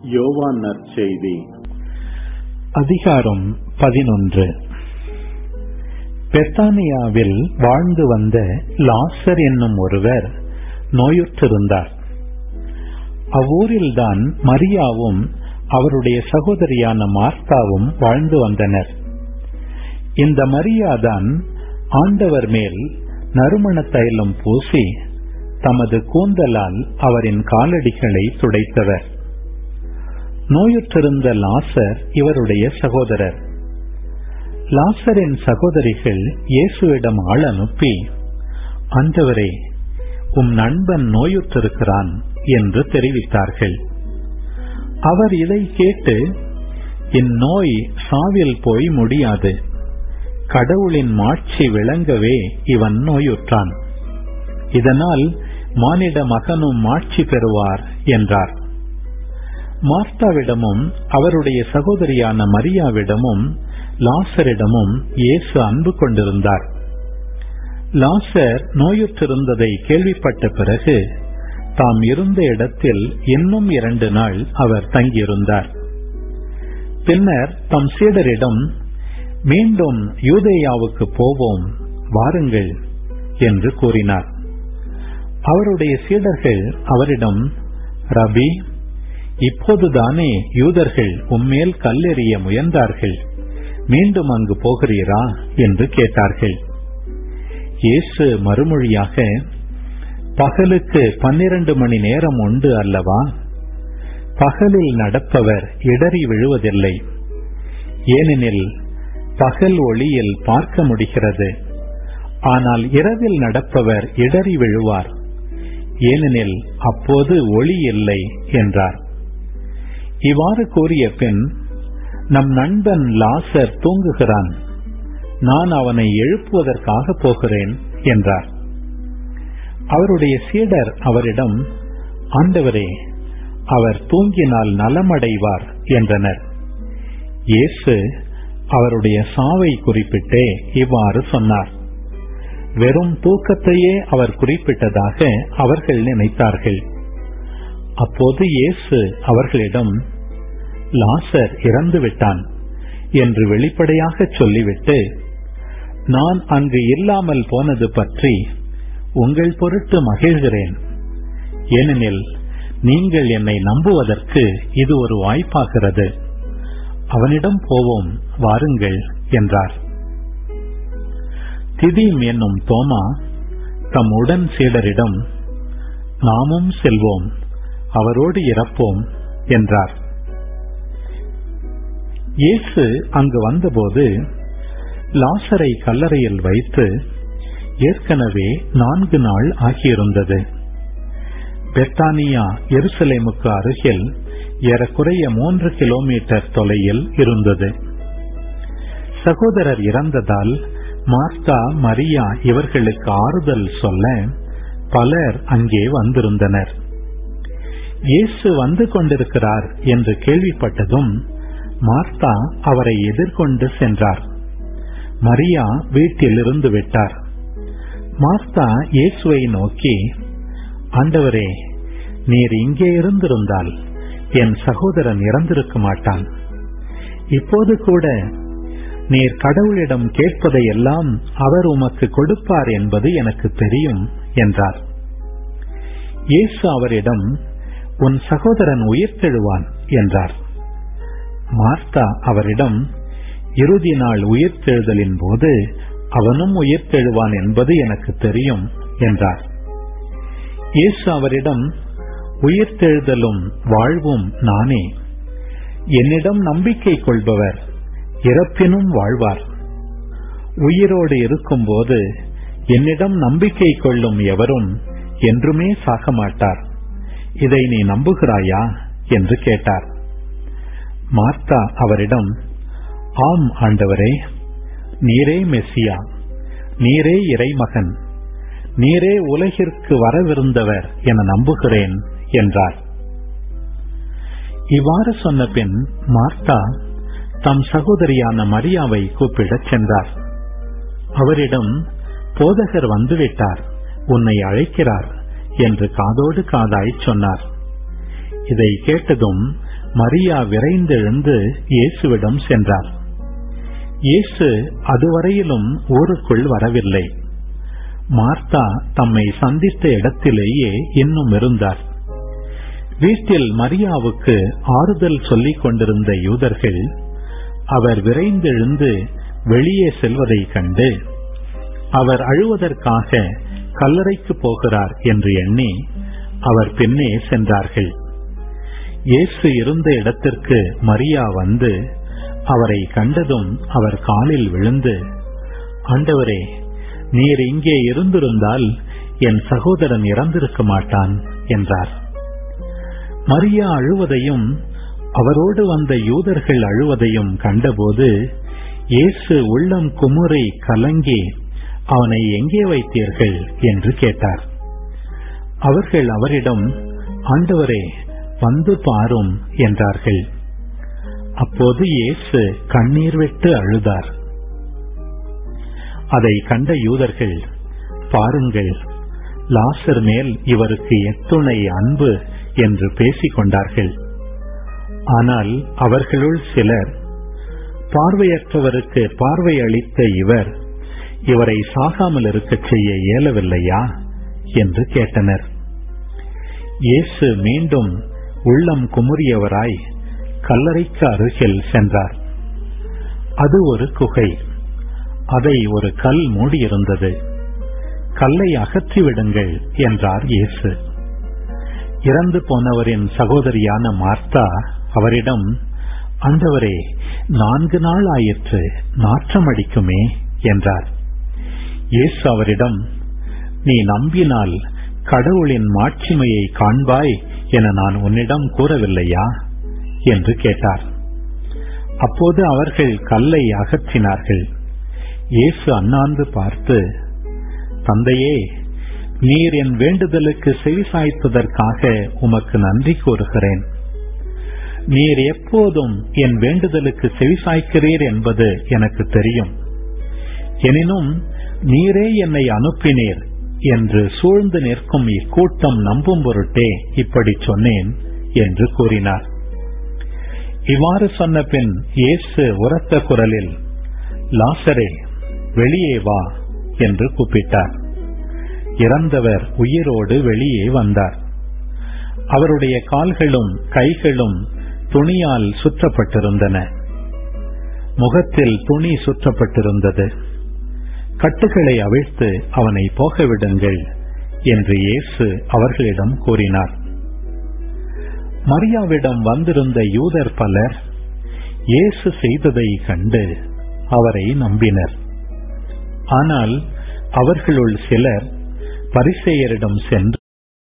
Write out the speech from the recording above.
யோவான் நற்செய்தி அதிகாரம் 11. பெத்தானியாவில் வாழ்ந்து வந்த லாசர் என்னும் ஒருவர் நோயுற்றிருந்தார். அவ்வூரில்தான் மரியாவும் அவருடைய சகோதரியான மார்த்தாவும் வாழ்ந்து வந்தனர். இந்த மரியாதான் ஆண்டவர் மேல் நறுமண தைலம் பூசி தமது கூந்தலால் அவரின் காலடிகளை துடைத்தவர். நோயுற்றிருந்த லாசர் இவருடைய சகோதரர். லாசரின் சகோதரிகள் இயேசுவிடம் ஆள் அனுப்பி, ஆண்டவரே, உம் நண்பன் நோயுற்றிருக்கிறான் என்று தெரிவித்தார்கள். அவர் இதை கேட்டு, இந்நோய் சாவில் போய் முடியாது, கடவுளின் மாட்சி விளங்கவே இவன் நோயுற்றான், இதனால் மானிட மகனும் மாட்சி பெறுவார் என்றார். மார்த்தாவிடமும் அவருடைய சகோதரியான மரியாவிடமும் லாசரிடமும் இயேசு அன்பு கொண்டிருந்தார். லாசர் நோயுற்றிருந்ததை கேள்விப்பட்ட பிறகு தாம் இருந்த இடத்தில் இன்னும் 2 நாள் அவர் தங்கியிருந்தார். பின்னர் தம் சீடரிடம், மீண்டும் யூதேயாவுக்கு போவோம், வாருங்கள் என்று கூறினார். அவருடைய சீடர்கள் அவரிடம், ரபி, இப்போதுதானே யூதர்கள் உம்மேல் கல்லெறிய முயன்றார்கள், மீண்டும் அங்கு போகிறீரா என்று கேட்டார்கள். இயேசு மறுமொழியாக, பகலுக்கு 12 மணி நேரம் உண்டு அல்லவா? பகலில் நடப்பவர் இடறி விழுவதில்லை, ஏனெனில் பகல் ஒளியில் பார்க்க முடிகிறது. ஆனால் இரவில் நடப்பவர் இடறி விழுவார், ஏனெனில் அப்போது ஒளி இல்லை என்றார். இவ்வாறு கூறிய பின், நம் நண்பன் லாசர் தூங்குகிறான், நான் அவனை எழுப்புவதற்காக போகிறேன் என்றார். அவருடைய சீடர் அவரிடம், ஆண்டவரே, அவர் தூங்கினால் நலமடைவார் என்றனர். இயேசு அவருடைய சாவை குறிப்பிட்டே இவ்வாறு சொன்னார். வெறும் தூக்கத்தையே அவர் குறிப்பிட்டதாக அவர்கள் நினைத்தார்கள். அப்போது இயேசு அவர்களிடம், லாசர் இறந்து விட்டான் என்று வெளிப்படையாக சொல்லிவிட்டு, நான் அங்கு இல்லாமல் போனது பற்றி உங்கள் பொருட்டு மகிழ்கிறேன், ஏனெனில் நீங்கள் என்னை நம்புவதற்கு இது ஒரு வாய்ப்பாகிறது. அவனிடம் போவோம், வாருங்கள் என்றார். திதீம் என்னும் தோமா தம் உடன் சீடரிடம், நாமும் செல்வோம், அவரோடு இறப்போம் என்றார். இயேசு அங்கு வந்தபோது லாசரை கல்லறையில் வைத்து ஏற்கனவே 4 நாள் ஆகியிருந்தது. பெத்தானியா எருசலேமுக்கு அருகில் ஏறக்குறைய 3 கிலோமீட்டர் தொலைவில் இருந்தது. சகோதரர் இறந்ததால் மார்த்தா, மரியா இவர்களுக்கு ஆறுதல் சொல்ல பலர் அங்கே வந்திருந்தனர். இயேசு வந்து கொண்டிருக்கிறார் என்று கேள்விப்பட்டதும் மார்த்தா அவரை எதிர்கொண்டு சென்றார். மரியா வீட்டில் இருந்து விட்டார். மார்த்தா இயேசுவை நோக்கி, ஆண்டவரே, நீர் இங்கே இருந்திருந்தால் என் சகோதரன் இறந்திருக்க மாட்டான். இப்போது கூட நீர் கடவுளிடம் கேட்பதையெல்லாம் அவர் உமக்கு கொடுப்பார் என்பது எனக்கு தெரியும் என்றார். இயேசு அவரிடம், உன் சகோதரன் உயிர்த்தெழுவான் என்றார். மார்த்தா அவரிடம், இறுதி நாள் உயிர்த்தெழுதலின் போது அவனும் உயிர்த்தெழுவான் என்பது எனக்கு தெரியும் என்றார். இயேசு அவரிடம், உயிர்த்தெழுதலும் வாழ்வும் நானே. என்னிடம் நம்பிக்கை கொள்பவர் இறப்பினும் வாழ்வார். உயிரோடு இருக்கும்போது என்னிடம் நம்பிக்கை கொள்ளும் எவரும் என்றுமே சாக மாட்டார். இதை நீ நம்புகிறாயா என்று கேட்டார். மார்த்தா அவரிடம், ஆம் ஆண்டவரே, நீரே மெசியா, நீரே இறைமகன், நீரே உலகிற்கு வரவிருந்தவர் என நம்புகிறேன் என்றார். இவ்வாறு சொன்ன பின் மார்த்தா தம் சகோதரியான மரியாவை கூப்பிடச் சென்றார். அவரிடம், போதகர் வந்துவிட்டார், உன்னை அழைக்கிறார் என்று காதோடு காதாய் சொன்னார். இதை கேட்டதும் மரியா விரைந்தெழுந்து இயேசுவிடம் சென்றார். இயேசு அதுவரையிலும் ஊருக்குள் வரவில்லை. மார்த்தா தம்மை சந்தித்த இடத்திலேயே இன்னும் இருந்தார். வீட்டில் மரியாவுக்கு ஆறுதல் சொல்லிக் கொண்டிருந்த யூதர்கள் அவர் விரைந்தெழுந்து வெளியே செல்வதை கண்டு அவர் அழுவதற்காக கல்லறைக்கு போகிறார் என்று எண்ணி அவர் பின்னே சென்றார்கள். இயேசு இருந்த இடத்திற்கு மரியா வந்து அவரை கண்டதும் அவர் காலில் விழுந்து, ஆண்டவரே, நீர் இங்கே இருந்திருந்தால் என் சகோதரன் இறந்திருக்க மாட்டான் என்றார். மரியா அழுவதையும் அவரோடு வந்த யூதர்கள் அழுவதையும் கண்டபோது இயேசு உள்ளம் குமுறி கலங்கி, அவனை எங்கே வைத்தீர்கள் என்று கேட்டார். அவர்கள் அவரிடம், ஆண்டவரே, வந்து பாரும் என்றார்கள். அப்போது இயேசு கண்ணீர் விட்டு அழுதார். அதை கண்ட யூதர்கள், பாருங்கள், லாசர் மேல் இவருக்கு எத்துணை அன்பு என்று பேசிக் கொண்டார்கள். ஆனால் அவர்களுள் சிலர், பார்வையற்றவருக்கு பார்வை அளித்த இவரை சாகாமல் இருக்கச் செய்ய இயலவில்லையா என்று கேட்டனர். இயேசு மீண்டும் உள்ளம் குமுறியவராய் கல்லறைக்கு அருகில் சென்றார். அது ஒரு குகை. அதை ஒரு கல் மூடியிருந்தது. கல்லை அகற்றிவிடுங்கள் என்றார் இயேசு. இறந்து போனவரின் சகோதரியான மார்த்தா அவரிடம், ஆண்டவரே, 4 நாள் ஆயிற்று, நாற்றம் அடிக்குமே என்றார். இயேசு அவரிடம், நீ நம்பினால் கடவுளின் மாட்சிமையை காண்பாய் என நான் உன்னிடம் கூறவில்லையா என்று கேட்டார். அப்போது அவர்கள் கல்லை அகற்றினார்கள். இயேசு அண்ணாந்து பார்த்து, தந்தையே, நீர் என் வேண்டுதலுக்கு செவிசாய்த்ததற்காக உமக்கு நன்றி கூறுகிறேன். நீர் எப்போதும் என் வேண்டுதலுக்கு செவிசாய்க்கிறீர் என்பது எனக்கு தெரியும். எனினும் நீரே என்னை அனுப்பினீர் என்று சூழ்ந்து நிற்கும் இக்கூட்டம் நம்பும் பொருட்டே இப்படி சொன்னேன் என்று கூறினார். இவ்வாறு சொன்ன பின் இயேசு உரத்த குரலில், லாசரே, வெளியே வா என்று கூப்பிட்டார். இறந்தவர் உயிரோடு வெளியே வந்தார். அவருடைய கால்களும் கைகளும் துணியால் சுற்றப்பட்டிருந்தன. முகத்தில் துணி சுற்றப்பட்டிருந்தது. கட்டுகளை அவிழ்த்து அவனை போகவிடுங்கள் என்று இயேசு அவர்களிடம் கூறினார். மரியாவிடம் வந்திருந்த யூதர் பலர் இயேசு செய்ததை கண்டு அவரை நம்பினர். ஆனால் அவர்களுள் சிலர் பரிசேயரிடம் சென்று